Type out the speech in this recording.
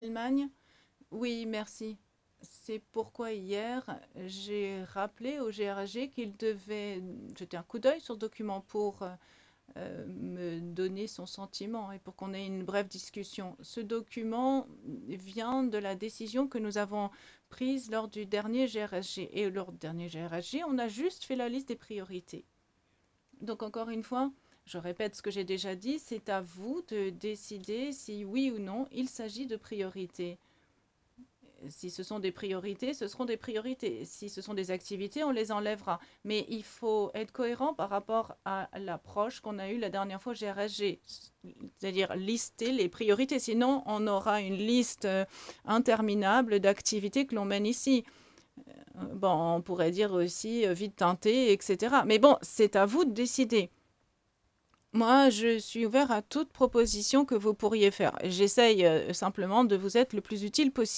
Allemagne? Oui, merci. C'est pourquoi hier, j'ai rappelé au GRAG qu'il devait jeter un coup d'œil sur ce document pour me donner son sentiment et pour qu'on ait une brève discussion. Ce document vient de la décision que nous avons prise lors du dernier GRSG. Et lors du dernier GRSG, on a juste fait la liste des priorités. Donc encore une fois, je répète ce que j'ai déjà dit, c'est à vous de décider si oui ou non il s'agit de priorités. Si ce sont des priorités, ce seront des priorités. Si ce sont des activités, on les enlèvera. Mais il faut être cohérent par rapport à l'approche qu'on a eue la dernière fois au GRSG, c'est-à-dire lister les priorités. Sinon, on aura une liste interminable d'activités que l'on mène ici. Bon, on pourrait dire aussi vide teinté, etc. Mais bon, c'est à vous de décider. Moi, je suis ouvert à toute proposition que vous pourriez faire. J'essaye simplement de vous être le plus utile possible.